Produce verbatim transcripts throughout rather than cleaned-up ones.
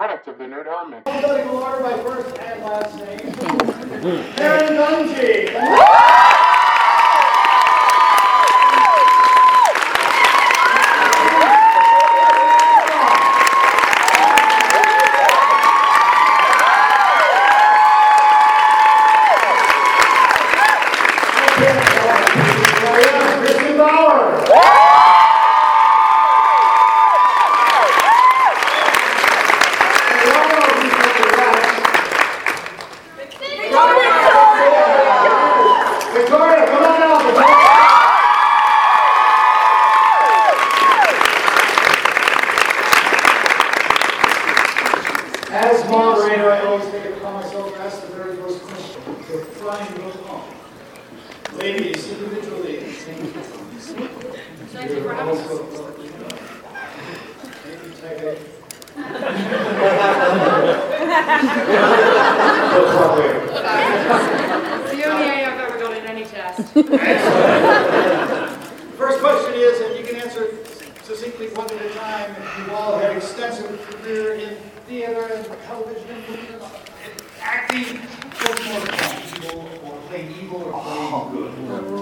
product of the nerd element. Alphabetical order by first and last name. Karen Dungy. Kristen Bauer. Victoria, come on out. As moderator, I always take it upon myself to ask the very first question. The flying goes on. Ladies, individually. Thank you for having us. It's the only A I've ever got in any test. First question is, and you can answer it succinctly one at a time. You've all had extensive career in theater and television and acting. What's more fun, evil or playing evil or playing good?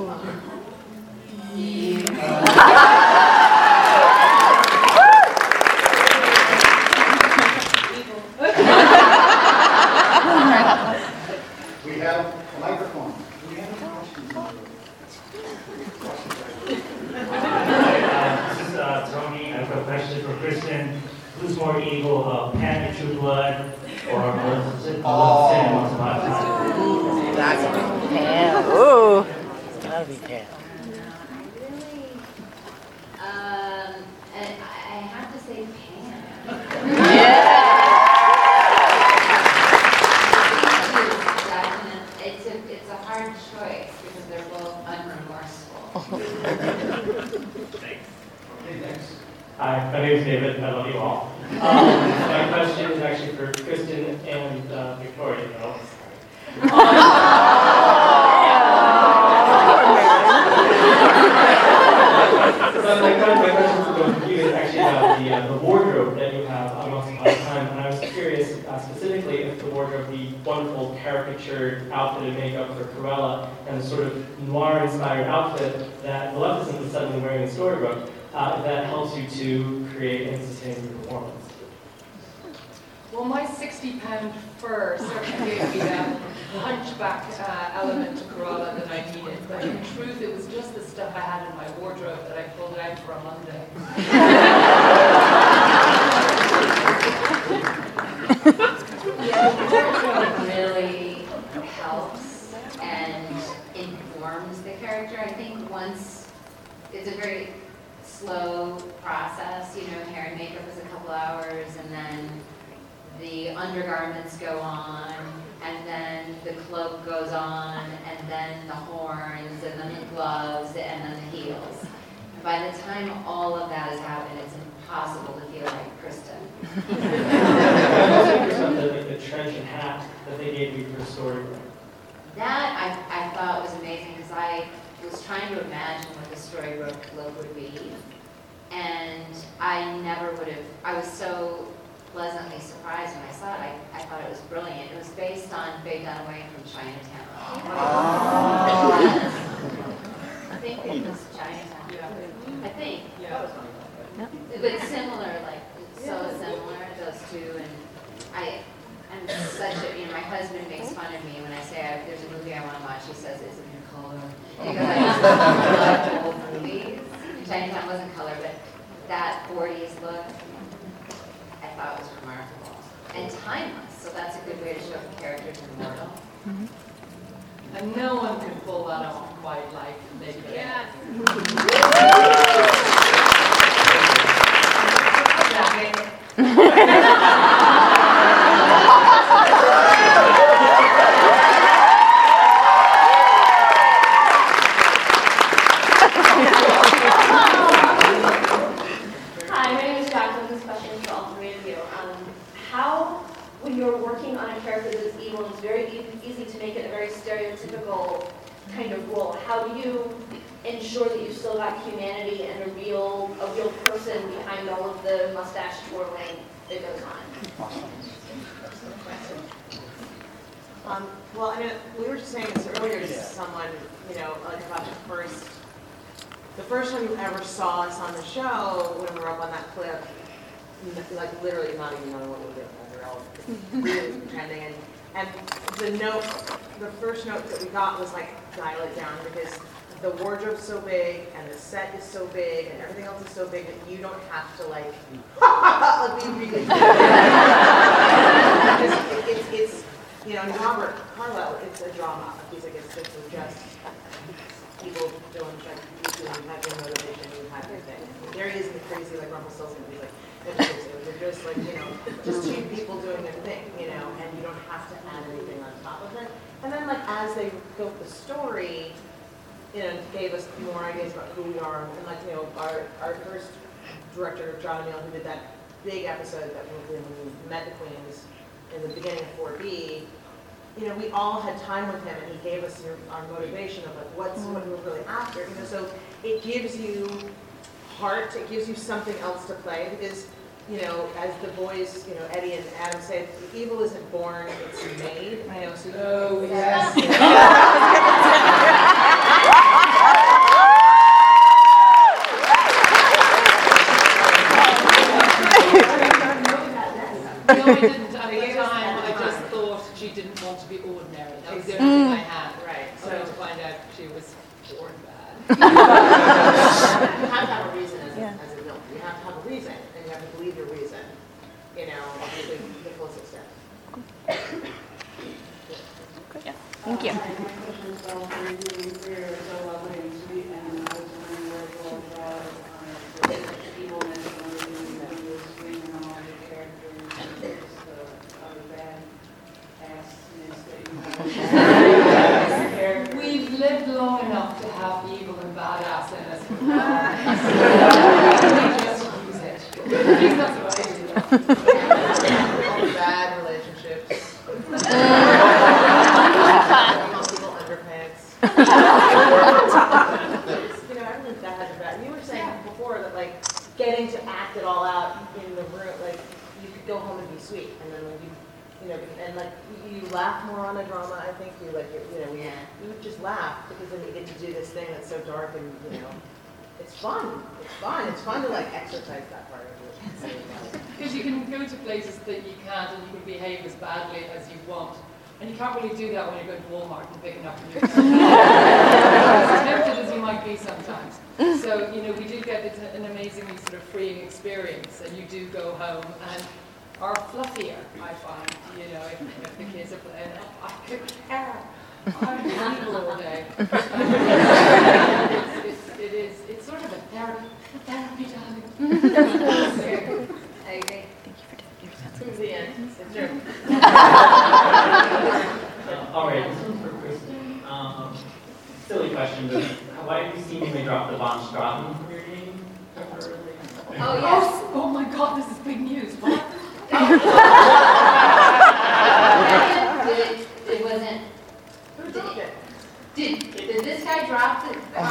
We have a microphone. Do we have any questions? This is uh, Tony. I've got a question for Kristen. Who's more evil, uh, Pan and True Blood, or Maleficent? Oh. That's Pam. Ooh. It's gotta be Pam. Um, and I I have to say Pam. Definitely. It's a, it's a hard choice because they're both unremorseful. Thanks. Hi, my name is David. I love you all. Um, my question is actually for Kristen and uh, Victoria. No? So my, my question for both of you is actually about the, uh, the wardrobe that you have on Once Upon a Time. And I was curious uh, specifically if the wardrobe, the wonderful caricatured outfit and makeup for Cruella, and the sort of noir-inspired outfit that Maleficent is suddenly wearing in Storybrooke, uh, if that helps you to create and sustain your performance. Well, my sixty pound fur certainly gave me that hunchback uh, element to Cruella that I needed. But in truth, it was just the stuff I had in my wardrobe that I pulled out for a Monday. Yeah, the wardrobe really helps and informs the character. I think once, it's a very slow process, you know, hair and makeup is a couple hours, and then the undergarments go on, and then the cloak goes on, and then the horns, and then the gloves, and then the heels. And by the time all of that has happened, it's impossible to feel like Kristen. I was curious about the, like, the trench and hat that they gave you for Storybrooke. That I, I thought was amazing because I was trying to imagine what the Storybrooke look would be, and I never would have, I was so pleasantly surprised when I saw it. I, I thought it was brilliant. It was based on Faye Dunaway from Chinatown. Oh. I think it was Chinatown. Yeah. I think. Yeah. But similar, like, so similar, those two. And I, I'm such a, you know, my husband makes fun of me when I say I, there's a movie I want to watch. He says, it's in color. Because I just love old movies. Chinatown wasn't color, but that forties look, I thought was remarkable. And timeless, so that's a good way to show the character's immortal. Mm-hmm. And no one can pull that off quite like they did. Yeah. Hi, my name is Jacqueline. This question is for all three of you. Um, how, when you're working on a character that is evil, it's very e- easy to make it a very stereotypical kind of role? How do you ensure that you've still got humanity and a real, a real person behind all of the mustache twirling that goes on? Um, well, I mean, we were just saying this earlier to someone, you know, like about the first, the first time you ever saw us on the show when we were up on that cliff, like literally not even knowing what we were doing. We were all really pretending. And, and the note, the first note that we got was like, dial it down because the wardrobe's so big and the set is so big and everything else is so big that you don't have to like, like be really it's, it's, it's, you know, Robert Carlyle, it's a drama. He's like, it's just, it's just people doing, like, you have your motivation, you have your thing. There he isn't crazy like Rumpelstiltskin. He's like, it's just, they're just like, you know, just two people doing their thing, you know, and you don't have to add anything on top of it. And then, like, as they built the story, you know, gave us more ideas about who we are. And, like, you know, our, our first director, John O'Neill, who did that big episode that when we met the Queens in the beginning of four B, you know, we all had time with him, and he gave us your, our motivation of, like, what's what we're really after. You know, so it gives you heart, it gives you something else to play, because, you know, as the boys, you know, Eddie and Adam say, evil isn't born, it's made. You know, so Oh, yes. No, I didn't. At the time, I just thought she didn't want to be ordinary. That was the only thing I had. Right. So So to find out she was born bad. you have to have a reason as, Yeah. a, as a villain. You have to have a reason, and you have to believe your reason. You know, to the, the fullest extent. Thank you. Hi, my question is about the really clear, so lovely and sweet, and I was wondering where it all draws on the evilness and everything that you were screaming on all the characters, and just the other bad assness that you have. We've lived long enough to have evil and badass in us. We just use it. At least that's what I do. Bad relationships. People underpants. You know, everyone's bad and bad. You were saying before that, like, getting to act it all out in the room, like, you could go home and be sweet, and then when you, you know, and like, you laugh more on a drama, I think, you like, you know, you, you would just laugh, because then you get to do this thing that's so dark and, you know, it's fun. It's fun. It's fun to, like, exercise that part of it. Because you can go to places that you can't, and you can behave as badly as you want. And you can't really do that when you're going to Walmart and picking up your as tempted as you might be sometimes. So, you know, we do get it's an amazingly sort of freeing experience, and you do go home and are fluffier, I find, you know, if, if the kids are playing, oh, I could care. I'm evil all day. it's, it's, it is, it's sort of a therapy, a therapy, darling. I agree. It's the end. It's true. Uh, all right, this one's for Kristen. Um, silly question, but why did you seemingly drop the von Straten from your name temporarily? Oh, yes. Oh, oh my God, this is big news. What? Did it, it wasn't, Who dropped it? did, did this guy drop the? Oh!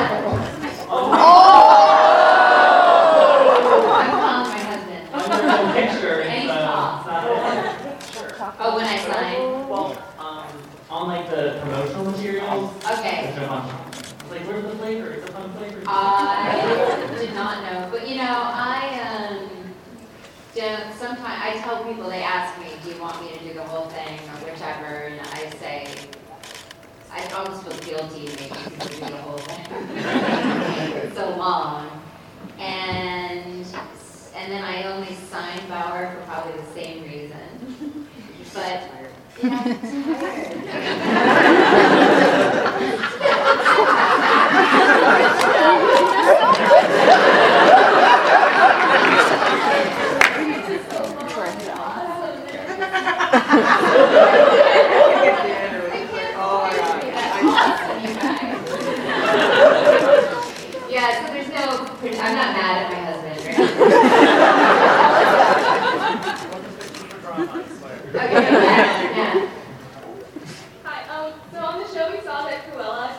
I'm calling my husband. Under the picture, And it's, he's uh, tall. it's not it. Oh, when I signed? Well, um, on like the promotional materials, Okay. there's no von Straten. It's like, where's the flavor? It's a fun flavor. I did not know, but you know, I, um, don't, sometimes, I tell people, they ask me, do you want me to do the whole thing or whichever, and I say, I almost feel guilty making people do the whole thing. It's so long. And, and then I only signed Bauer for probably the same reason. But, you know, I'm Yeah, so there's no, I'm not mad at my husband, right? Okay, yeah, yeah. Hi, um, so on the show we saw that Cruella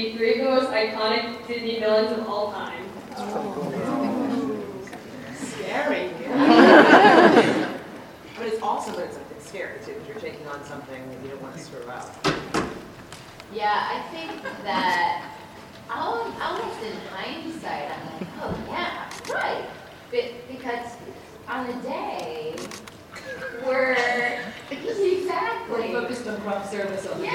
be three of the most iconic Disney villains of all time. Scary. I mean, it's awesome, but it's, it's scary too, because you're taking on something that you don't want to screw up. Yeah, I think that al- almost in hindsight, I'm like, oh yeah, right. But because on the day, we're exactly. We're focused on craft service on the day.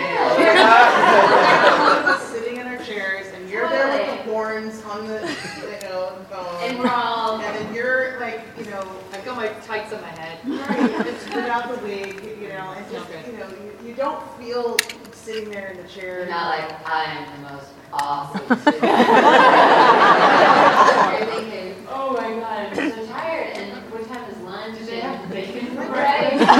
Yeah. Sitting in our chairs, and you're there with the horns on the, you know, the phone. And we're all. And then you're like, you know, I've got my tights on my head. right, just without the wig, you know, and just, you know, you, you don't feel sitting there in the chair. You're not like, I am the most awesome student. You're thinking, oh my god, I'm so tired, and what time is lunch? Do they have bacon for Right. breakfast?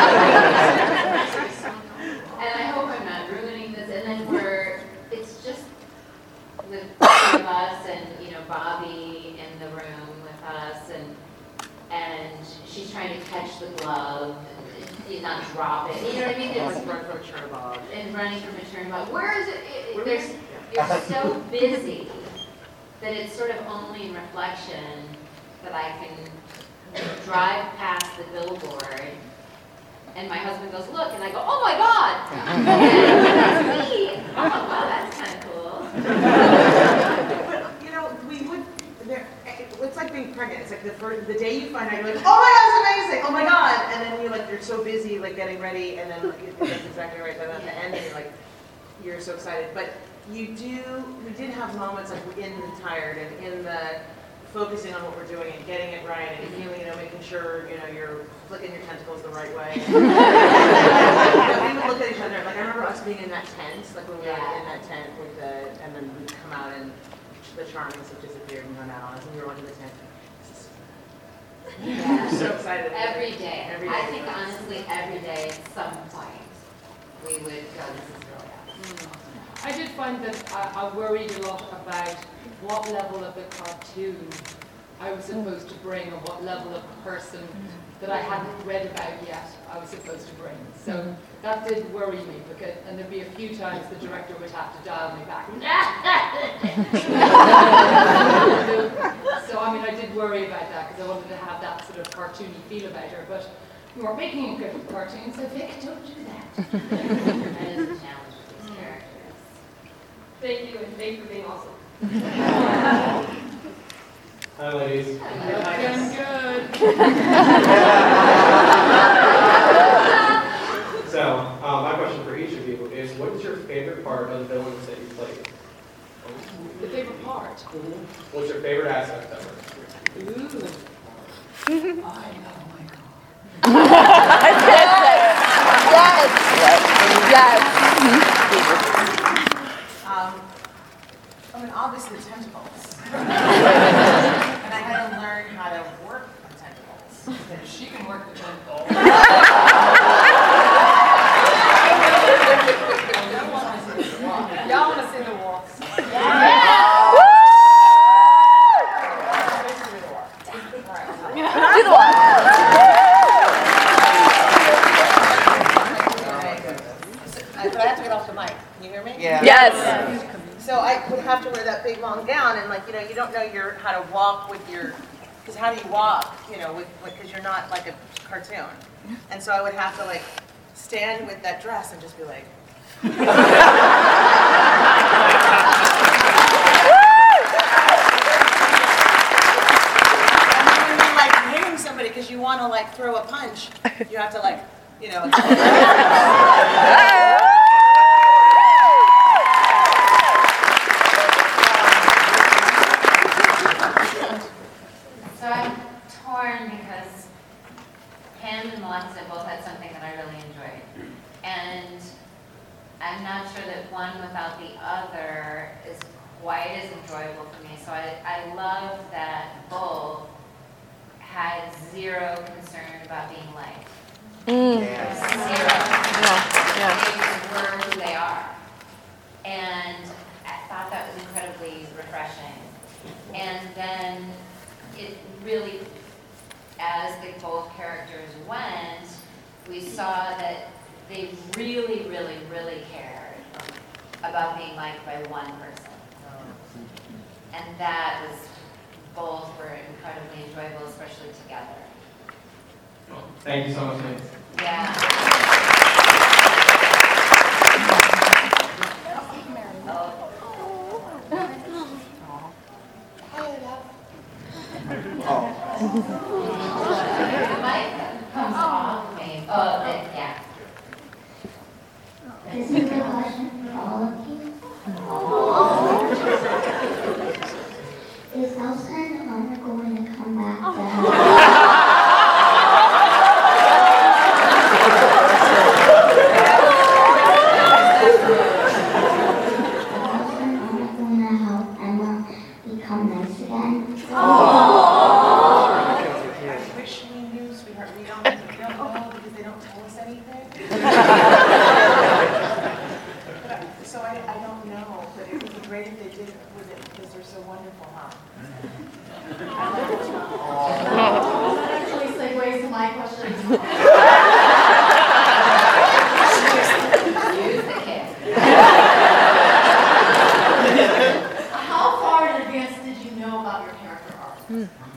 And I hope I'm not ruining this, and then we're, it's just the three of us and, you know, Bobby in the room with us, and and she's trying to catch the glove, and not drop it, you know what I mean? It's It's, run from a Chernobog. and running from a turnabout. Where is it? it, Where it there's, is it? you're so busy that it's sort of only in reflection that I can drive past the billboard, and my husband goes, look, and I go, oh my God! And that's me! Oh, wow, that's kind of cool. But, you know, we would, there, it's like being pregnant. It's like the first, the day you find out, you're like, oh my God, it's amazing! Oh my God! And then you're like, you're so busy, like getting ready, and then like, that's exactly right. Then at the end, you're like, you're so excited. But you do, we did have moments like in the tired and in the focusing on what we're doing and getting it right and feeling, you know, making sure, you know, you're flicking your tentacles the right way. You know, we would look at each other, like I remember us being in that tent, like when we were in that tent with the, and then we'd come out and the charms have disappeared and gone out on us, and we were in the tent. Yeah. So excited. Every day. Every I day. think honestly, every day at some point, we would go, this is really awesome. I did find that I, I worried a lot about what level of the cartoon I was supposed to bring, or what level of person that I hadn't read about yet I was supposed to bring. So that did worry me, because, and there'd be a few times the director would have to dial me back. So I mean, I did worry about that, because I wanted to have that sort of cartoony feel about her. But you are making a good cartoon, so Vic, don't do that. That is a challenge with these characters. Thank you, and thank you for being awesome. Hi, ladies. Looking good. So, um, my question for each of you is, what is your favorite part of the villains that you played? The favorite part. What's your favorite aspect of it? Ooh. I know my God. Yes. Yes. Um, I mean, obviously the tentacles. And I had to learn how to work the tentacles. She can work the tentacle. Y'all want to see the walks? Do the walk. I, but I have to get off the mic. Can you hear me? Yeah. Yes. So I would have to wear that big long gown, and like, you know, you don't know your how to walk with your, because how do you walk, you know, with, because you're not like a cartoon. And so I would have to like stand with that dress and just be like. And then when you're like hitting somebody because you want to like throw a punch, you have to like, you know. So I'm torn because Pam and Melissa both had something that I really enjoyed. And I'm not sure that one without the other is quite as enjoyable for me. So I, I love that both had zero concern about being liked. Mm. Zero. Yeah. They were who they are. And I thought that was incredibly refreshing. And then it really, as the both characters went, we saw that they really, really, really cared. about being liked by one person. And that was, both were incredibly enjoyable, especially together. Well, thank you so much, Nancy. Yeah. The mic comes off me. Oh, then, yeah. This is a question for all of you. Is Elsa and Anna going to come back to help? Elsa and Anna going to help Emma become nice again? I wish we knew, sweetheart, we don't, we don't know because they don't tell us anything. But I- So I, I don't know, but it would be great if they did with it because they're so wonderful, huh? That actually segues to my question. Use the kid. How far in advance did you know about your character arc?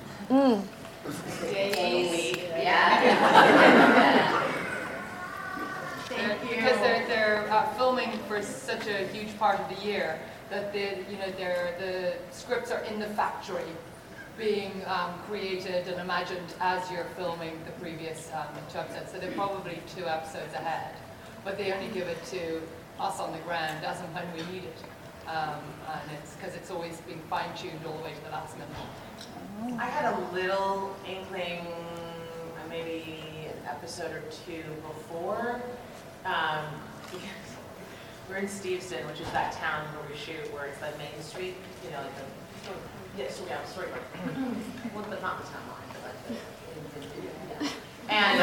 Days. Yeah. Thank you. Because they're, they're uh, filming for such a huge part of the year that they, you know, they're, the scripts are in the factory being um, created and imagined as you're filming the previous um, two episodes. So they're probably two episodes ahead, but they only give it to us on the ground as and when we need it. Um, and it's because it's always being fine-tuned all the way to the last minute. I had a little inkling, uh, maybe an episode or two before, um, because we're in Steveston, which is that town where we shoot, where it's the main street, you know, like the, yes, yeah, story line. Well, but not the town line, but like the, yeah. And,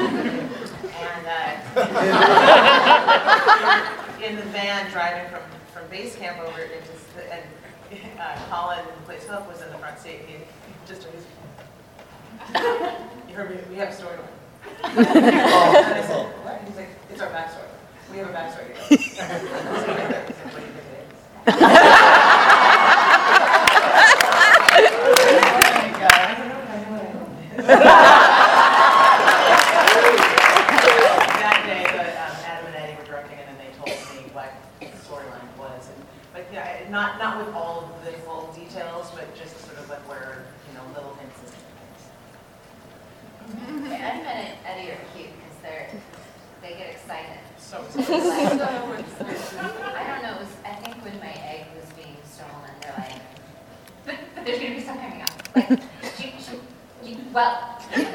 uh, and, uh, in the van driving from, from base camp over into, and uh, Colin, who plays Philip, was in the front seat. He just took his, you heard me, we have a story line. And I said, what? And he's like, it's our backstory. We have a backstory. He goes, so he did that. He said, what do you think it is? Oh my God. I don't know, I know what I know. That day, but um, Adam and Eddie were directing it, and they told me what the storyline was. And, but yeah, not not with all of the full details, but just sort of like where, you know, little hints and things. Adam and Eddie are cute because they're, they get excited. So Like, I don't know, it was, I think when my egg was being stolen, they're like, but, but there's going to be some coming up. Like, she, she, you, well.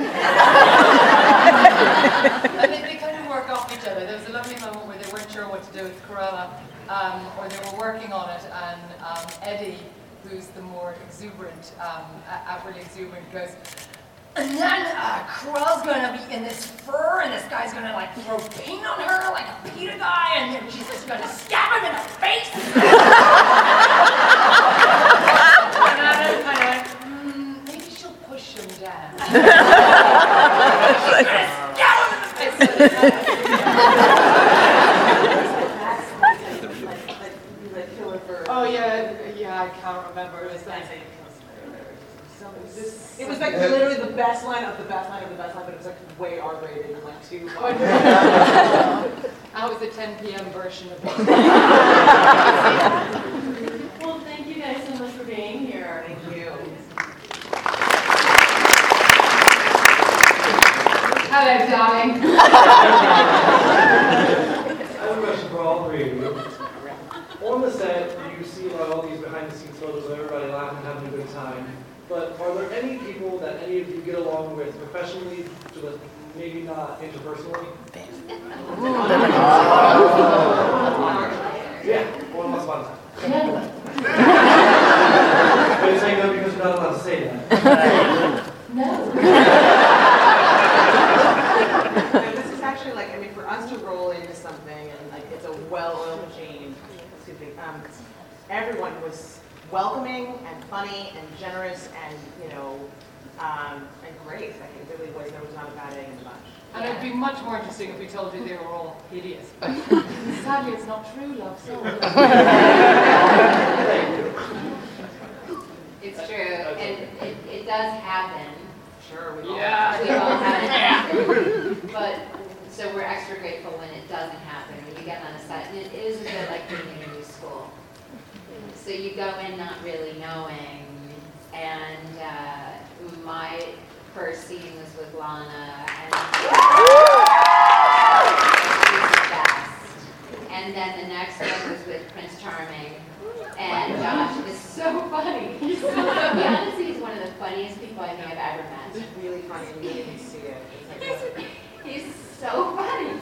And they, they kind of work off each other. There was a lovely moment where they weren't sure what to do with Cruella, um, or they were working on it, and um, Eddie, who's the more exuberant, um, outwardly exuberant, goes, and then uh, Cruella's gonna be in this fur, and this guy's gonna like throw paint on her like a PETA guy, and then she's just gonna stab him in the face. And I'm kind of like, hmm, maybe she'll push him down. She's gonna stab him in the face. Oh yeah, yeah, I can't remember. It was like, It was like literally the best line of the best line of the best line, but it was like way R-rated and like too. that was the ten p m version of it. Well, thank you guys so much for being here. Thank you. Hello, darling. I have a question for all three of you. On the set, you see like, all these behind-the-scenes photos of everybody laughing and having a good time. But are there any people that any of you get along with professionally, but maybe not interpersonally? Yeah, one last one. Are you saying no because you're not allowed to say that? No. And this is actually like, I mean, for us to roll into something and like it's a well-oiled machine, excuse me, um, everyone was welcoming and funny and generous and, you know, um, and great. Like it really was, there was not a bad egg in the bunch. And it'd be much more interesting if we told you they were all hideous. But sadly, it's not true, love. So It's true, and it, it does happen. Sure, we all. Yeah. We all have it happen. But, so we're extra grateful when it doesn't happen, when you get on a site. And it is a bit like being in a new school. So you go in not really knowing, and uh, my first scene was with Lana, and she was the best. And then the next one was with Prince Charming, and Josh is so funny. He's so funny. Honestly, he's one of the funniest people I think I've ever met. It's really funny when you didn't see it. It's like, He's so funny.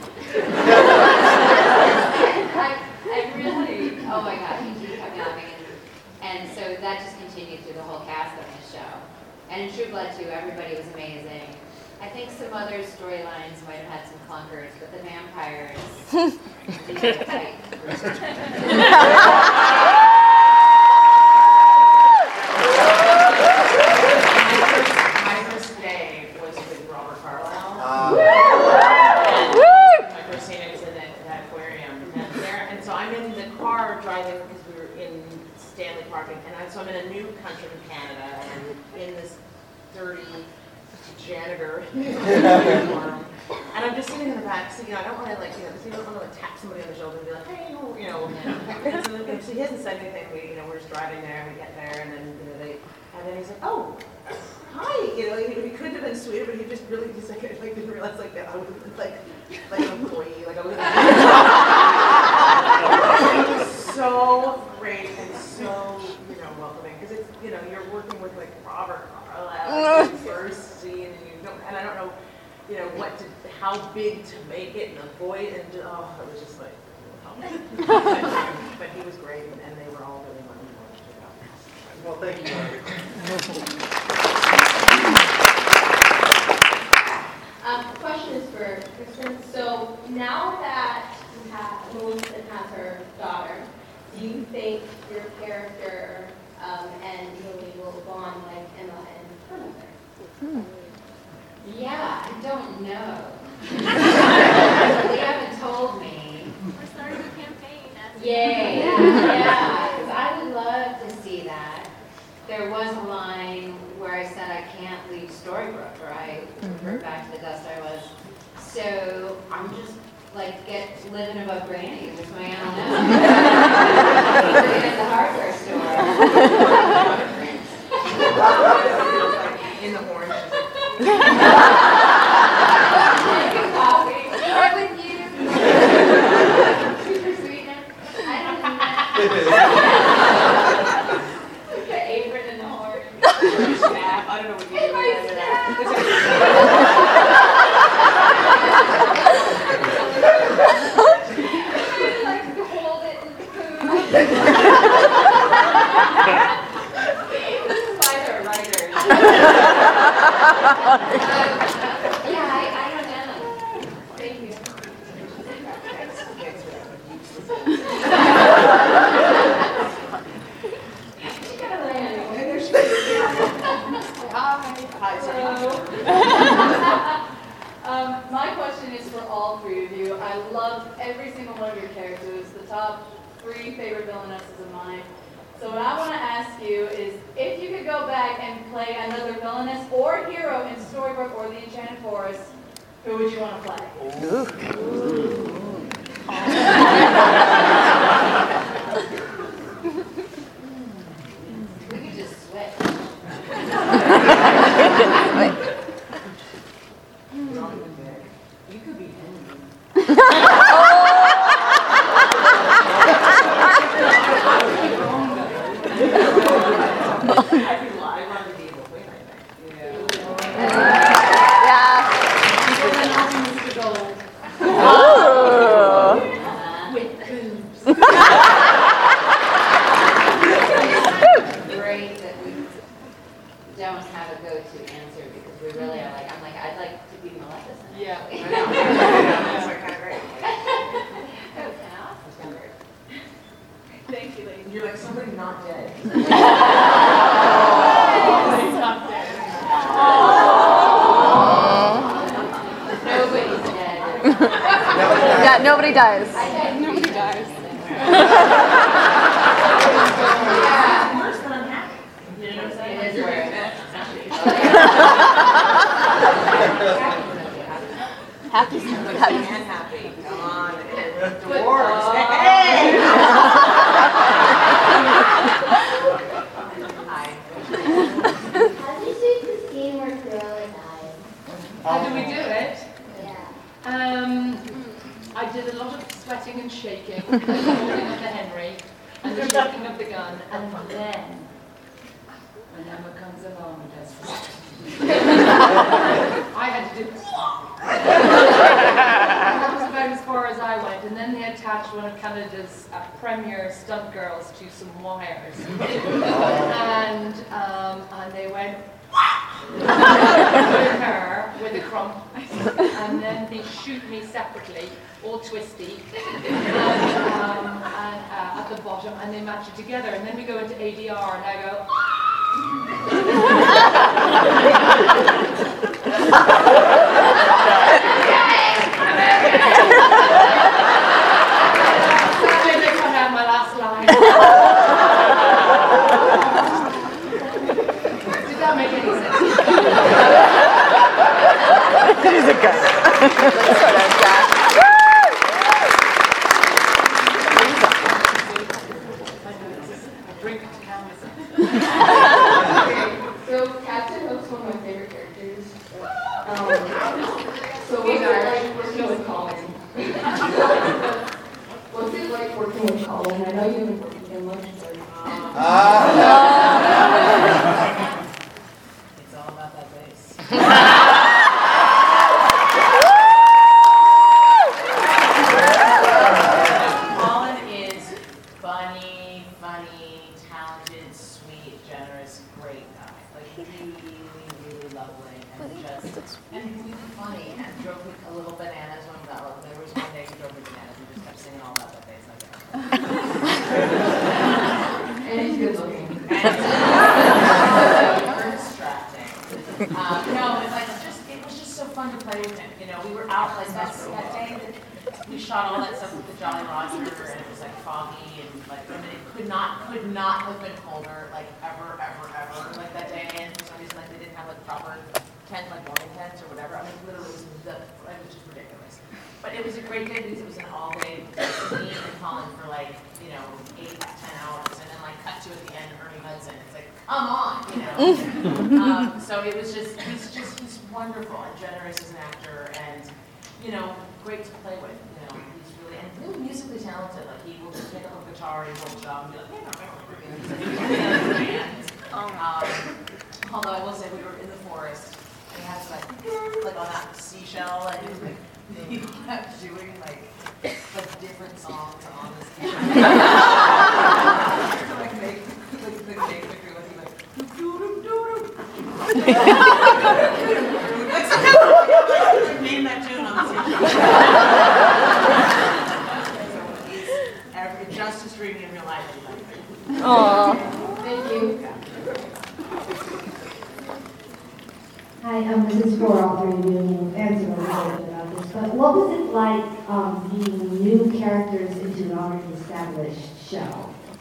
I, I really, oh my gosh, he keeps coming laughing. And, and so that just continued through the whole cast of the show. And in True Blood too, everybody was amazing. I think some other storylines might have had some clunkers, but the vampires, these are tight. my first day was with Robert Carlyle. My first scene, it was in that, that aquarium. And, there, and so I'm in the car driving, because we were in Stanley Park, and I, so I'm in a new country in Canada, and in this dirty janitor uniform. And I'm just sitting in the back seat, you know, I don't want to like, you know, because you don't want to like tap somebody on the shoulder and be like, hey, you know, you know. And so, then- so he hasn't said anything. We, you know, we're just driving there, and we get there, and then you know they, and then he's like, oh, hi, you know, he, he couldn't have been sweeter, but he just really just like, like didn't realize like that I was like like an employee, like I was. It was so great and so you know welcoming because it's you know you're working with like Robert Carlyle in the first scene and you don't and I don't know you know what to how big to make it and the voice and oh it was just like but he was great and, and they were all really wonderful. Well, thank you. Um, the question is for Kristen. So now that you have Melissa has her daughter, do you think your character um, and Julie will bond like Emma and her mother? Yeah, I don't know. They haven't told me. We're starting a campaign. Yay, yeah, because I would love to see that. There was a line where I said I can't leave Storybrooke, right? Refer back to the dust I was. So I'm just like get living above Granny with my own living at the hardware store. In the orange. Coffee. Or with you. Super sweetener. I don't know that. The apron and the horn. Snap. I don't know what you do. My I like to hold it in the food. This is why they're writers. um, yeah, I, I don't know. Thank you. She got a land. There she is. Hi. Hi, Hello. um, my question is for all three of you. I love every single one of your characters, the top three favorite villainesses of mine. So what I want to ask you is, if you could go back and play another villainess or hero in Storybrooke or The Enchanted Forest, who would you want to play? We could just switch. You could be Henry. I'd be live on the Evil Queen, I think. Great that we don't have a go-to answer because we really are like, I'm like, I'd like to be Maleficent. Yeah. I know. That's like kind of great. That was kind of awesome. Thank you, ladies. You're like somebody not dead. He's not dead. Nobody Yeah, nobody dies. Nobody dies. Yeah. Worse than unhappy. You know what I'm saying? It is worse. Happy. Happy and happy. Come on. Divorce. Hey! How did you see the scene where Cruella died? How do we do it? Yeah. Um, I did a lot of sweating and shaking, and the holding of the Henry, and the shaking of the gun, and then, when Emma comes along and does I had to do that was about as far as I went, and then they attached one of Canada's uh, premier stunt girls to some wires, and um, and they went with her with a crump, and then they shoot me separately, all twisty, and, um, and uh, at the bottom, and they match it together, and then we go into A D R, and I go. Sadly, they cut out my last line. Did that make any sense? She's a gun. Drink to canvas. So Captain Hook's one of my favorite characters. Um, so what's it like working with Colin? What's it like working with Colin? I know you haven't worked with him much, but It's all about that bass. Colin is funny, funny, talented, sweet, generous, great guy. Like really, really lovely and just and really funny and drove me a little bananas when that was. There was one day he drove me bananas and just kept singing all about that bass like that. and he's good looking. Very distracting. Um, no, it was like just it was just so fun to play with him. You know, we were out like that that day that we shot all that stuff with the Jolly Roger, and it was like foggy and like I mean, it could not could not have been colder like ever ever ever like that day. And for some reason like they didn't have like proper tent like morning tents or whatever. I mean, literally it was the it was just ridiculous. But it was a great day because it was an all day me and Colin for like you know eight ten hours, and then like cut to at the end Ernie Hudson. It's like come on, you know. um, so it was just he's just he's wonderful and generous as an actor, and you know great to play with. You know he's really and really musically talented. Like he will just pick up a guitar and hold job and be like, hey, no, no, no, um, although I will say we were in the forest and he has like like on that seashell and he was like he kept doing like like different songs on this seashell. like make like the basically like like doo doo doo like somehow like name that tune on the seashell. So he's every just as dreamy in real life as like Aww. Thank you. Hi, um, this is for all three of you, and answer a little bit about this, but what was it like um, being new characters into an already established show?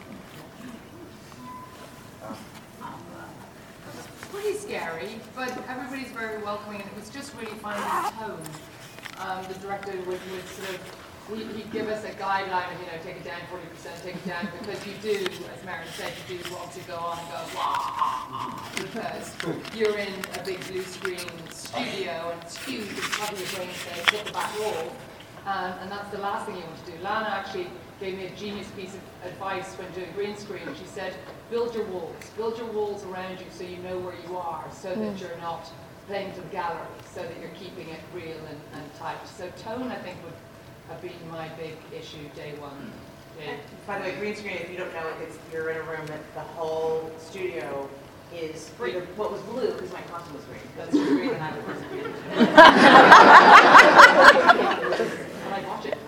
Pretty scary, but everybody's very welcoming, and it was just really finding the tone. Um, the director would, would sort of, he, he'd give us a guideline of, you know, take it down forty percent, take it down, because you do, as Maren said, you do want to go on and go, wah, because you're in a big blue screen studio, and it's huge, it's probably your brain says, hit the back wall, um, and that's the last thing you want to do. Lana actually gave me a genius piece of advice when doing green screen. She said, build your walls. Build your walls around you so you know where you are, so that you're not playing to the gallery, so that you're keeping it real and, and tight. So tone, I think, would have been my big issue day one. Yeah. By the way, green screen, if you don't know, it's you're in a room that the whole studio is either what was blue because my costume was green. That's green and I was green. And I watch it.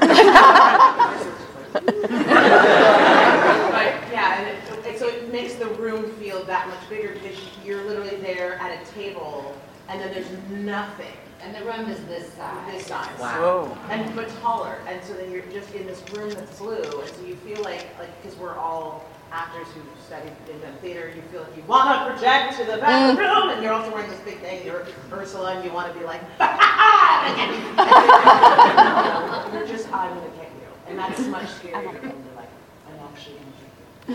But yeah, and, it, and so it makes the room feel that much bigger because you're literally there at a table and then there's nothing. And the room is this size. This size. Wow. And, but taller, and so then you're just in this room that's blue, and so you feel like, like, because we're all actors who studied in the theater, you feel like you want to project to the back of the room, and you're also wearing this big thing, you're Ursula, and you want to be like, and you're just, I'm going to get you. And that's much scarier than you're like, I'm actually going to get you.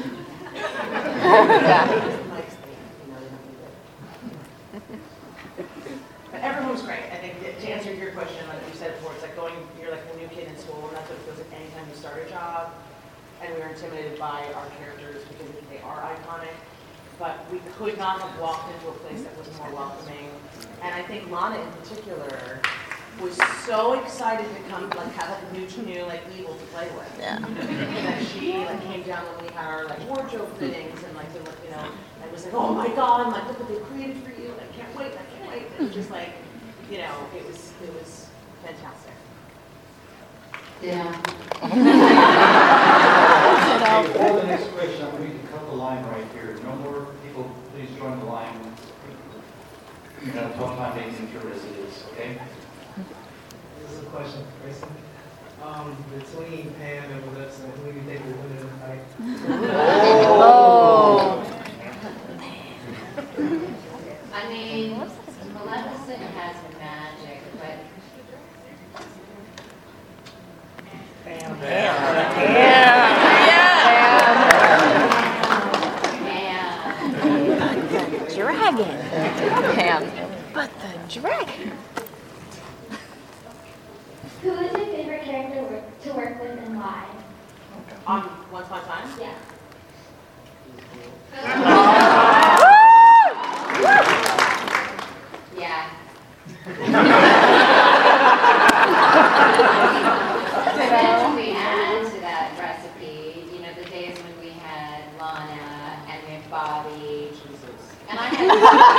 It's the nice thing, you know, you don't need it. But everyone was great. I think to answer your question, like you said before, it's like going, you're like a new kid in school, and that's what it feels like anytime you start a job. And we were intimidated by our characters because they are iconic. But we could not have walked into a place that was more welcoming. And I think Lana in particular was so excited to come, like have like a new, new like evil to play with. Yeah. That she like came down when we had our like wardrobe fittings and like, the, you know, and was like, oh my God, like look what they created for you. I can't wait, I can't wait. And it was just like, you know, it was it was fantastic. Yeah. Before the next question, I'm going to cut the line right here. No more people, please join the line. You're going to have a tough time making it through as it is, okay? This is a question for Kristen. Um, between Pam and Melissa, who do you think will win in the fight? Oh. I mean, Maleficent has magic, but Pam. Yeah. man. Dragon. Pam. But the dragon. Who is your favorite character work, to work with and why? On Once Upon a Time? Yeah. Yeah. Then we add to that recipe, you know, the days when we had Lana and we had Bobby. And I had,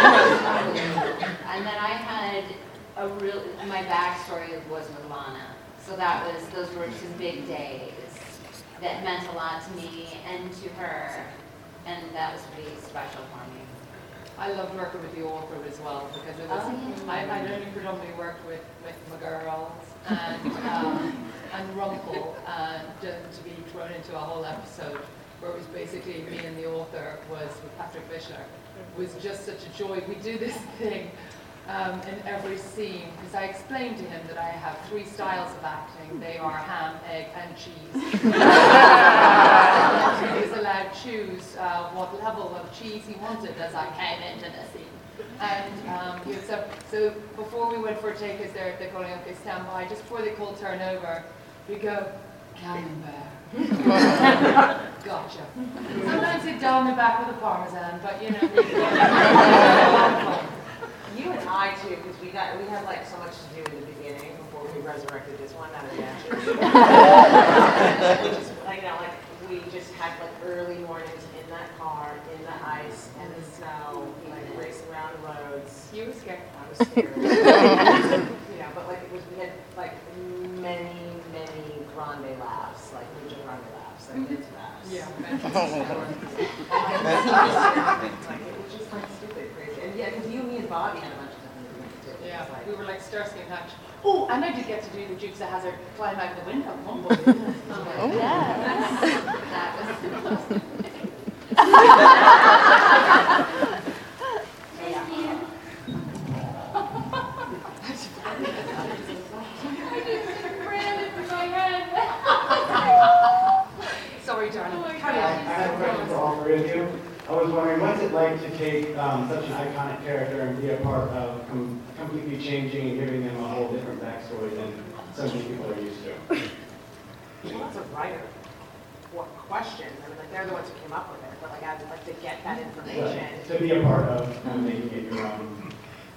and then I had a real, my backstory was with Lana. So that was, those were some big days that meant a lot to me and to her. And that was really special for me. I loved working with the author as well because it was, Oh, yeah. I, I'd only predominantly worked with, with my girls and, um, and Rumpel, and to, to be thrown into a whole episode where it was basically me and the author was with Patrick Fischler was just such a joy. We do this thing um, in every scene because I explained to him that I have three styles of acting. They are ham, egg, and cheese. He was allowed to choose uh, what level of cheese he wanted as I came into the scene. And um, he was so, so before we went for a take, as they're, they're going, okay, stand by, just before they call turnover, we go, camembert. Gotcha. Sometimes they down the back with a parmesan, but you know. You and I too, because we got we had like so much to do in the beginning before we resurrected this one out of the ashes. Which is, like, you know, like we just had like early mornings in that car, in the ice and the snow, like racing around the roads. You were scared. I was scared. You know, but like it was, we had like many, many grande laughs, like ninja grande laughs, like it's laughs. Yeah. Like it was just like stupid crazy. And yeah, because you, me, and Bobby had a bunch of stuff in the room too. Yeah, It was like, we were like Starsky and Hutch. Oh, and I did get to do the Dukes of Hazzard climb out the window at one point. Oh, Yes. that was Thank you. Sorry, darling. Carry I on. have a question for all three of you. I was wondering, what's it like to take um, such an iconic character and be a part of com completely changing and giving them a whole different backstory than some people are used to? well, that's a writer. What question? I mean, like they're the ones who came up with it, but like I'd like to get that information. Right. To be a part of um, making it your own.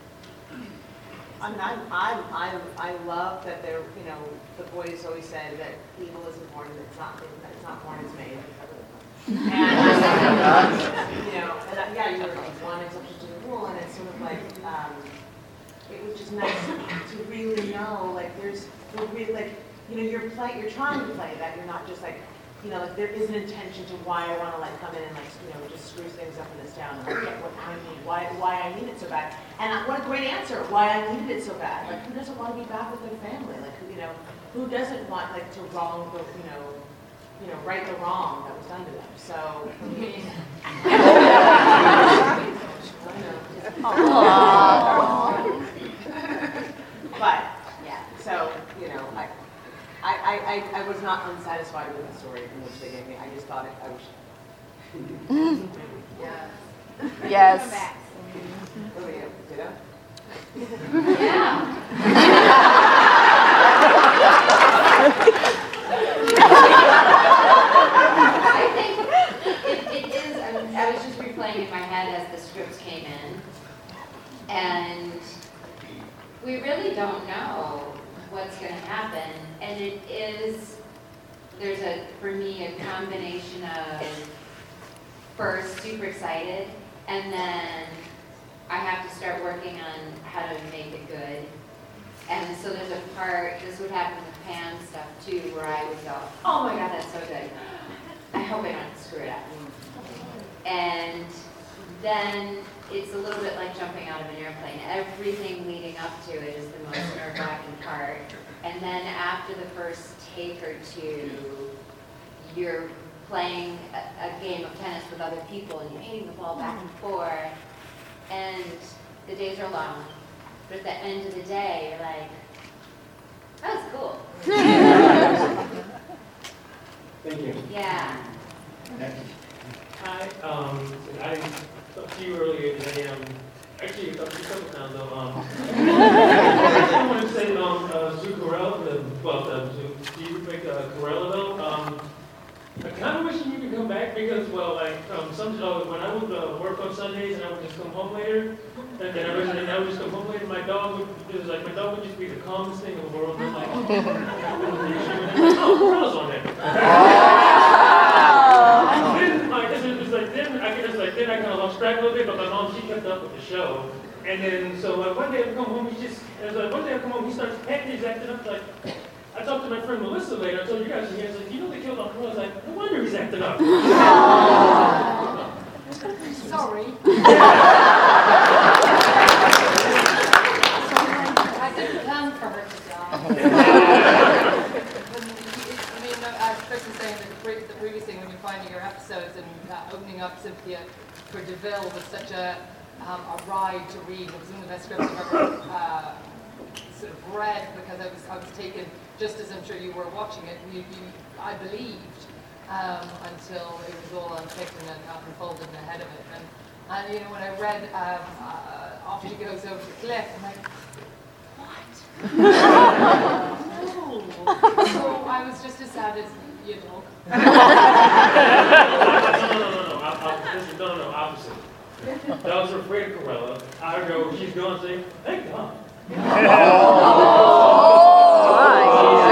I mean, I, I, I, I love that they're, you know, the boys always said that evil isn't born, it's not, it's not born, it's made. And, you know, and that, yeah, you were like one exception to the rule, and it's sort of like, um, it was just nice to really know, like, there's, we're really, like, you know, you're play, you're trying to play that, you're not just like, you know, like, there is an intention to why I want to, like, come in and, like, you know, just screw things up in this this down and I get what I need, why, why I need it so bad. And I- what a great answer, why I needed it so bad. Like, who doesn't want to be back with their family? Like, who, you know, who doesn't want, like, to wrong the, you know, you know, right the wrong that was done to them. So, for me, but, yeah, so, you know, I, I, I, I was not unsatisfied with the story in which they gave me. I just thought it, I wish. Yeah. Yes. What about you? Ditto? Yeah. I think it, it is, I was- I was just replaying in my head as the scripts came in, and we really don't know what's going to happen, and it is, there's a, for me, a combination of first super excited, and then I have to start working on how to make it good. And so there's a part, this would happen with Pam stuff too, where I would go, oh my God, that's so good. I hope I don't screw it up. And then it's a little bit like jumping out of an airplane. Everything leading up to it is the most nerve-wracking part. And then after the first take or two, you're playing a, a game of tennis with other people and you're hitting the ball back and forth. And the days are long. But at the end of the day, you're like, that was cool. Thank you. Yeah. Hi, um, I talked to you earlier today, um, actually, I talked to you a couple times, though, um, I want to say, um, uh, Zuccarello, the, well, the, Steve picked, uh, Corella, though, um, I kind of wish you could come back because, well, like, um, some, uh, when I would uh, work on Sundays and I would just come home later, and then I would, and I would just come home later, my dog would, it was like, my dog would just be the calmest thing in the world, and I'm like, oh, Corella's on there. Then, like, it was like, then I guess, like, then I kind of lost track a little bit, but my mom, she kept up with the show. And then, so like, one day I come home, he's just, it was like, one day I come home, he starts acting, he's acting up, like, I talked to my friend Melissa later, I told you guys, and he was like, you know they killed off Corella? I was like, no wonder he's acting up. Sorry. I didn't plan for her to die. I mean, as Chris was saying, the, pre- the previous thing, when you're finding your episodes and uh, opening up Cynthia for DeVille was such a, um, a ride to read. It was one of the best scripts I've ever uh, sort of read, because I was, I was taken, just as I'm sure you were watching it, you, you, I believed um, until it was all unpicked and then unfolded in the head of it. And, and you know, when I read um, uh, off she goes over the cliff, I'm like, what? No. So I was just as sad as you know. No, no, no, no, I, I, this is, no, no, opposite. Dogs are afraid of Corella. I go, she's going to say, thank God. Oh, my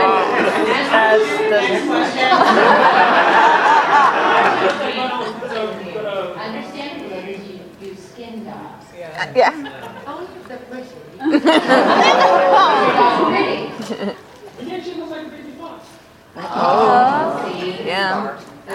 goodness. Understandably, you use skin dogs. Yeah. Yeah. Oh, they're pretty. Oh. Pretty. Yeah, she looks like a baby fox. Oh, yeah. My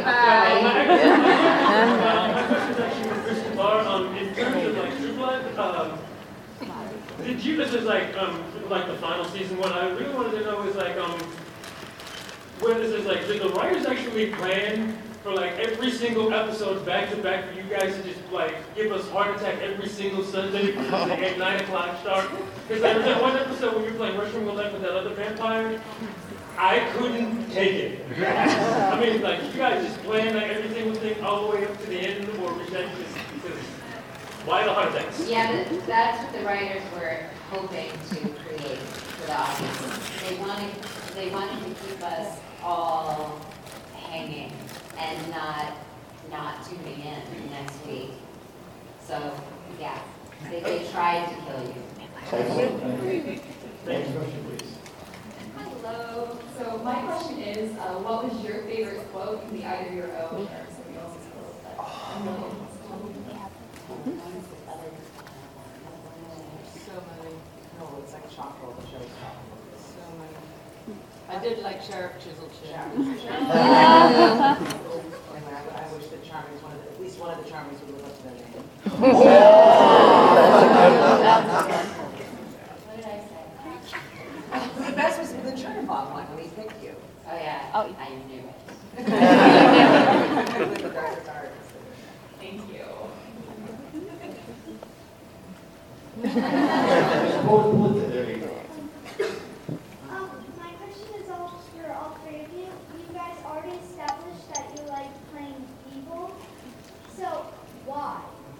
question is actually for Kristen Barr. Um, in terms of like True Blood, um, did you, this is like, um, like the final season, what I really wanted to know is like, um, when this is like, did the writers actually plan for like every single episode back to back for you guys to just like give us heart attack every single Sunday at nine o'clock start? Because there was that one episode when you were playing Russian roulette with that other vampire. I couldn't take it. I mean, like, you guys just plan like every single thing all the way up to the end of the war, which that's just, because, why the heart attacks? Yeah, th- that's what the writers were hoping to create for the audience. They wanted, they wanted to keep us all hanging and not, not tuning in next week. So, yeah, they, they tried to kill you. Next question, please. Hello. So my question is, uh, what was your favorite quote? It can be either your own or somebody else's quote. But I'm really So many. No, it's like a chalk roll, the show's chalk roll. So many. I did like Sheriff Chisel Chin. Anyway, I I wish that Charming was one of the, at least one of the Charmies would live up to their name. What did I say? The best was the Chernobog one when he picked you. Oh, yeah. Oh. I knew it. With the dark stars. Thank you. There you go. Um, my question is all for all three of you. You guys already established that you like playing evil. So why?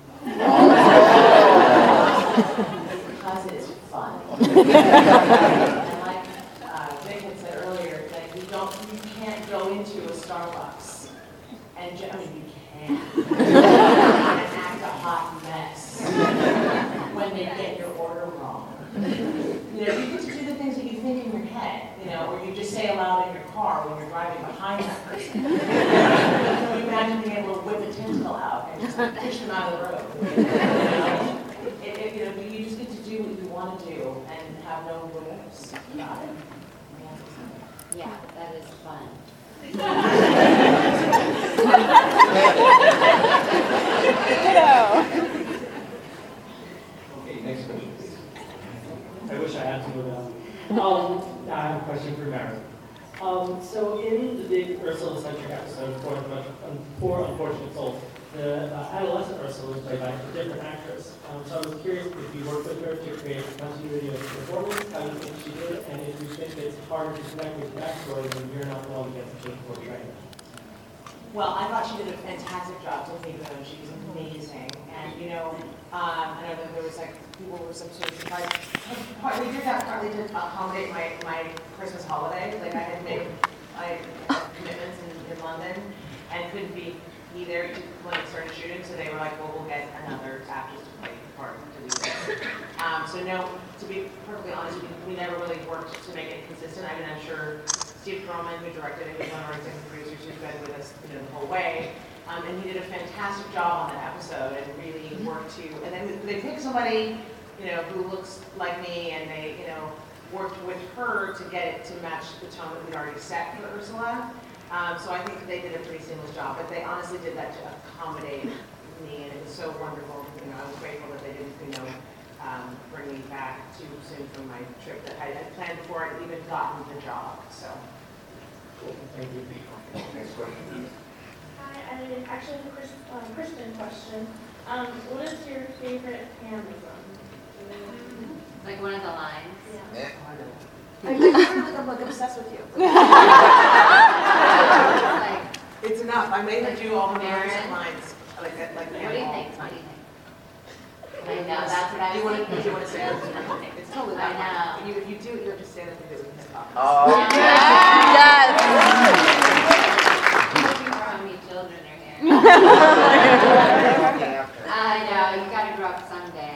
Because it's fun. And like uh, Vic had said earlier, like you don't, you can't go into a Starbucks and, ju- I mean, you can, and act a hot mess when they get your order wrong. You know, you get to do the things that you think in your head, you know, or you just say aloud in your car when you're driving behind that person. Can you imagine being able to whip a tentacle out and just push them out of the road? You know? It, it, you know, you just get to do what you want to do and have no what ifs about it. Yeah, that is fun. Okay, next question, please. I wish I had two of them. Um, I have a question for Mary. Um, so in the big Ursula-centric episode, Four, Unfortunate- Four Unfortunate Souls, the uh, adolescent Ursula was played by a different actress. Um, so I was curious if you worked with her to create continuity of performance, how you think she did, and if you think it's harder to connect with backstory when you're not the one who gets to portray it. Well, I thought she did a fantastic job to take her and she was amazing. And, you know, um, I know that there was like, people were some sort of surprised. Part- We did that partly to accommodate my, my Christmas holiday. Like I had made my commitments in, in London and couldn't be, be there to, when it started shooting. So they were like, well, we'll get another actress to play the part to do this. Um, so no, to be perfectly honest, we, we never really worked to make it consistent. I mean, I'm sure Steve Perlman, who directed it, was one of our executive producers who's been with us, you know, the whole way. Um, and he did a fantastic job on that episode and really worked to, and then they picked somebody, you know, who looks like me and they, you know, worked with her to get it to match the tone that we'd already set for Ursula. Um, so I think that they did a pretty seamless job, but they honestly did that to accommodate me and it was so wonderful. You know, I was grateful that they didn't, you know, um, bring me back too soon from my trip that I had planned before I'd even gotten the job, so. Cool, thank you. Next question. Hi, I mean, actually, a Chris, um, Christian question. Um, what is your favorite Amazon? Like one of the lines. Yeah. I feel like I'm like obsessed with you. Like, It's enough. I made her Like do all the Merit? recent lines. Like that, like what do you animal. think? What do you think? I know, that's what I Do you was want to, do thinking. you want to say it? It's totally I that know. one. You, if you do it, you have to stand up and do it. You can't talk. Yes. Looking for how many children are here. I know, you gotta grow up someday.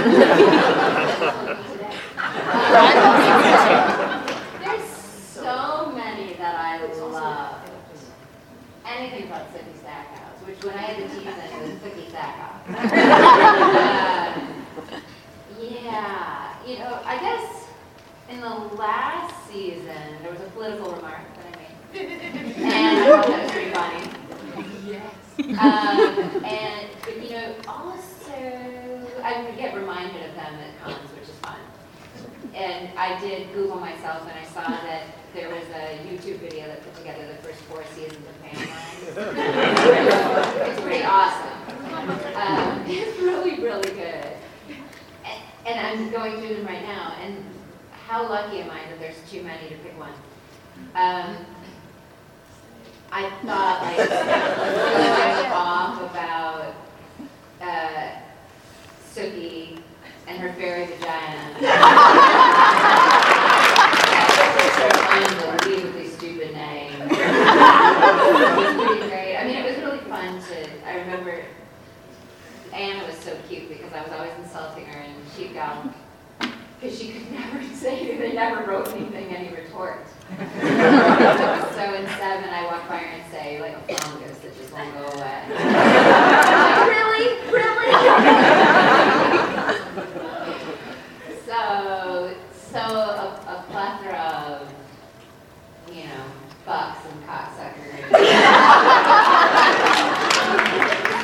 There's so many that I love. Anything about Cookie Stackhouse, which when I had the tease, I knew it was Cookie Stackhouse. uh, yeah, you know, I guess in the last season, there was a political remark that I made. And I thought that was pretty funny. Yes. Um, and, but, you know, also, I would get reminded of them at cons, which is fun. And I did Google myself, and I saw that there was a YouTube video that put together the first four seasons of Family. It's pretty awesome. Um, it's really, really good. And, and I'm going through them right now, and how lucky am I that there's too many to pick one. Um, I thought like really off about uh, Sookie and her fairy vagina. Unbelievably stupid name. It was pretty great. I mean, it was really fun to. I remember Anna was so cute because I was always insulting her, and she'd go because she could never say. They never wrote anything, any retort. So in seven, I walk by her and say, like a fungus that just won't go away. Like, really? Really? so, so a, a plethora of, you know, bucks and cocksuckers.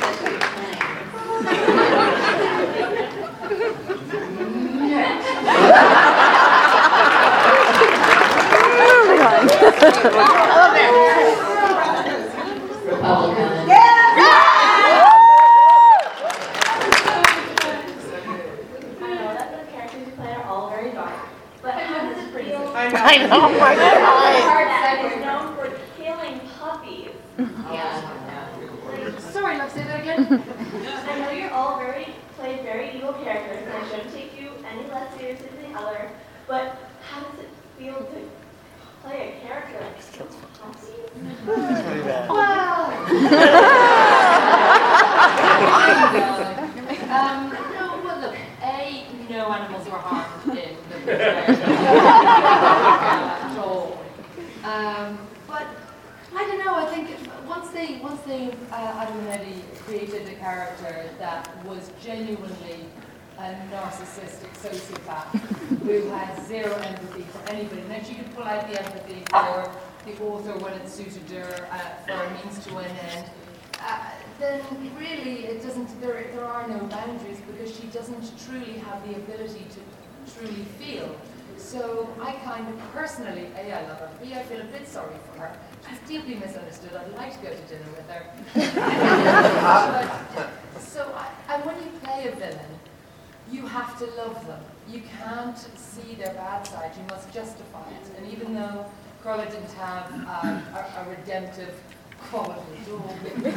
play very evil characters, and I shouldn't take you any less seriously than the other, but how does it feel to play a character that haunts you? Well, um, no, well, look, A, no animals were harmed in the at all. Um, but I don't know. I think once they once they uh, Adam and Eddie created a character that was genuinely a narcissistic sociopath who had zero empathy for anybody, and then she could pull out the empathy for the author when it suited her uh, for a means to an end. Uh, then really it doesn't. There there are no boundaries because she doesn't truly have the ability to truly feel. So I kind of personally, A, I love her, B, I feel a bit sorry for her. She's deeply misunderstood. I'd like to go to dinner with her. but, so, I, and when you play a villain, you have to love them. You can't see their bad side. You must justify it. And even though Carla didn't have um, a, a redemptive quality at all,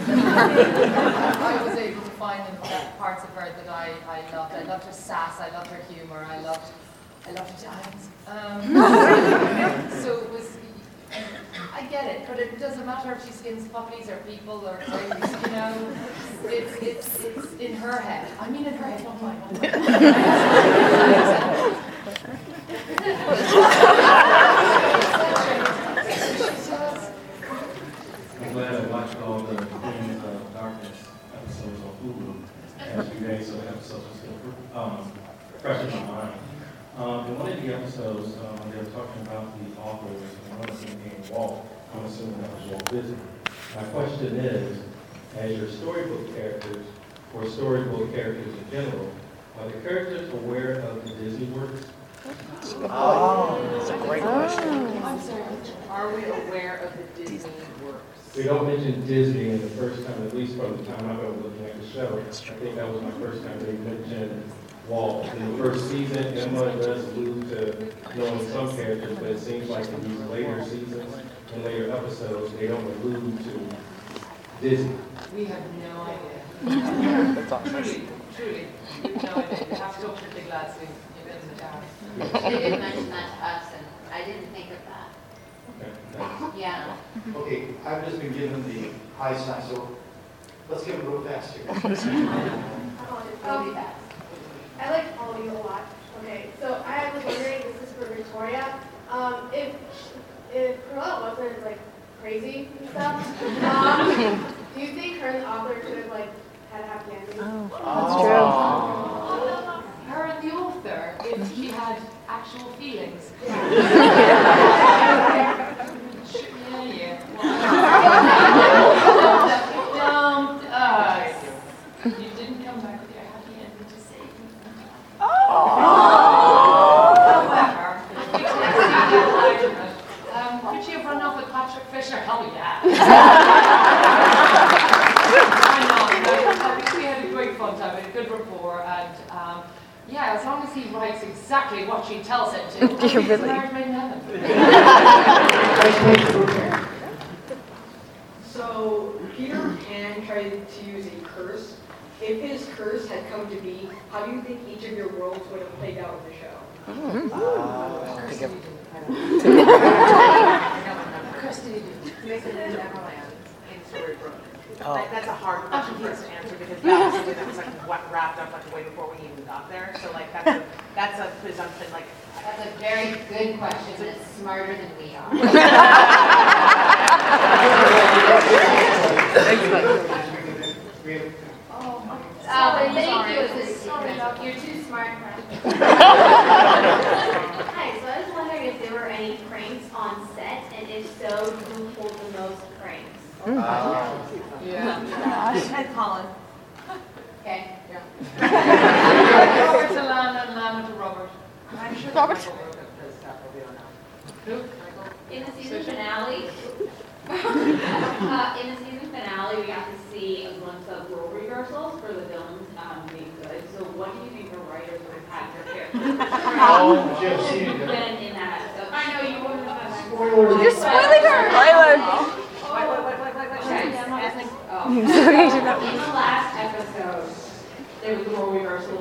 I was able to find in that parts of her that I, I loved. I loved her sass. I loved her humor. I loved I loved her times. Um, so it was, I get it, but it doesn't matter if she skins puppies or people or things, you know, it's, it's, it's in her head. I mean in her head, not mine. Not mine. I'm glad I watched all the Queens of Darkness episodes on Hulu last few days, so the episodes are still um, fresh in my mind. Um, in one of the episodes, um, they were talking about the authors, and one of them being Walt. I'm assuming that was Walt Disney. My question is, as your storybook characters, or storybook characters in general, are the characters aware of the Disney works? Oh, that's a great question. I'm sorry, are we aware of the Disney works? We don't mention Disney in the first time, at least from the time I was looking at the show. I think that was my first time they mentioned Walt. In the first season, Emma does allude to knowing some characters, but it seems like in these later seasons and later episodes, they don't allude to Disney. We have no idea. That's awesome. Truly, truly, we have no idea. We have to talk to the big lads who live in the town. They didn't mention that to us, and I didn't think of that. Okay, thanks. Yeah. Okay, I've just been given the high sign, so let's give it a little fast here. Um, I like all of you a lot. Okay, so I was wondering, this is for Victoria, um, if if Carla wasn't like crazy and stuff, um, do you think her and the author could have like had a happy ending? Oh, that's true. Her and the author, if she had actual feelings. Yeah, yeah. Don't, uh, you didn't come back with your happy ending to save me. However, um, could she have run off with Patrick Fisher? Hell yeah. Why not? We had a great fun time, we had a good rapport, and um, yeah, as long as he writes exactly what she tells him to, Do you really? marriage made in heaven. So, Peter Pan tried to use a curse. If his curse had come to be, how do you think each of your worlds would have played out in the show? Mm. Uh, think of... Oh. Like, that's a hard question for us to answer because that was something that was like what wrapped up like way before we even got there. So like that's a that's a presumption. Like That's a very good question, and it's smarter than we are. Oh, Uh, thank you, it's a secret. You're too smart for us. Hi, so I was wondering if there were any pranks on set, and if so, who pulled the most pranks? Uh, Yeah. and Colin. Okay. Yeah. Robert to Lana and Lana to Robert. I'm sure Robert. Michael wrote up the stuff. We'll be on now. Who? Michael? In the season finale, uh, in the season finale, we got to see a glimpse of role reversals for the villains um, being good. So, what do you think the writers would have had their characters? Oh, Jim, see you. Been in that episode. I know you wouldn't have. Spoilers. You're spoiling her! Tyler! Wait, wait, wait, wait, wait, wait. Okay, I'm not listening. Oh. Sorry, In the last episode, there was the role reversal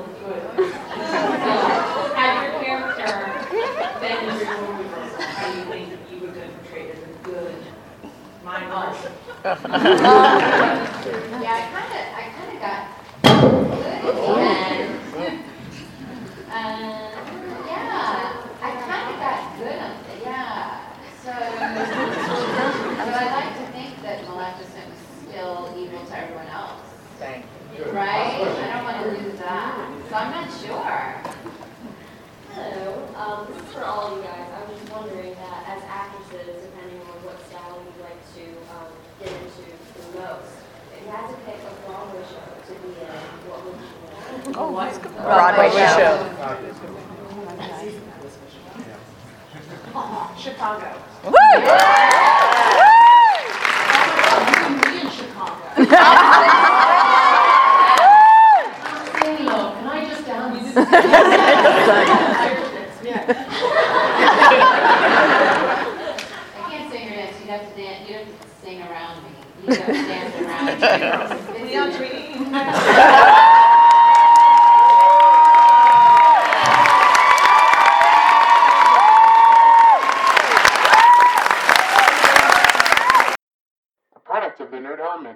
Mine was. Yeah, I kind of, I kind of got good at the end. Uh, yeah, I kind of got good at it, yeah. So, but I like to think that Maleficent was still evil to everyone else. Right? I don't want to lose that. So I'm not sure. Hello, um, this is for all of you guys. I was just wondering that as actresses, depending on what style you'd like to um, get into the most, if you had to pick a Broadway show to be in, what would you pick? Oh, what? Broadway show. Chicago. Woo! Me in Chicago. Can I just dance? I can't sing or dance. You'd have to dance. You'd have to sing around me. You'd have to dance around me. Leon Tweedy. Product of the Nerd Element.